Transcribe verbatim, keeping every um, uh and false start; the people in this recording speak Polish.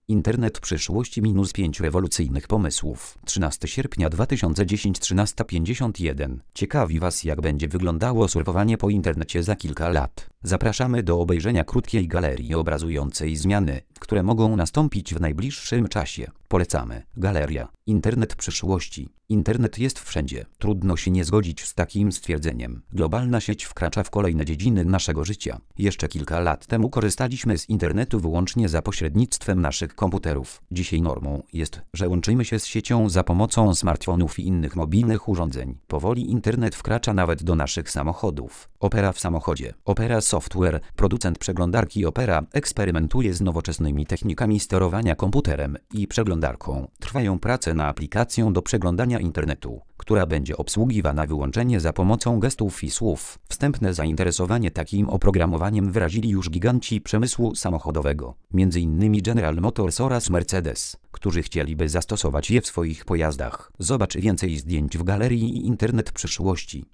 Internet przyszłości minus pięć rewolucyjnych pomysłów. trzynastego sierpnia dwa tysiące dziesiątego trzynaста pięćdziesiąt jeden. Ciekawi Was, jak będzie wyglądało surfowanie po internecie za kilka lat. Zapraszamy do obejrzenia krótkiej galerii obrazującej zmiany, które mogą nastąpić w najbliższym czasie. Polecamy. Galeria. Internet przyszłości. Internet jest wszędzie. Trudno się nie zgodzić z takim stwierdzeniem. Globalna sieć wkracza w kolejne dziedziny naszego życia. Jeszcze kilka lat temu korzystaliśmy z internetu wyłącznie za pośrednictwem naszych komputerów. Dzisiaj normą jest, że łączymy się z siecią za pomocą smartfonów i innych mobilnych urządzeń. Powoli internet wkracza nawet do naszych samochodów. Opera w samochodzie. Opera Software, producent przeglądarki Opera, eksperymentuje z nowoczesnymi technikami sterowania komputerem i przeglądarką. Trwają prace na aplikację do przeglądania internetu, która będzie obsługiwana wyłącznie za pomocą gestów i słów. Wstępne zainteresowanie takim oprogramowaniem wyrazili już giganci przemysłu samochodowego, między innymi General Motors oraz Mercedes, którzy chcieliby zastosować je w swoich pojazdach. Zobacz więcej zdjęć w galerii Internet przyszłości.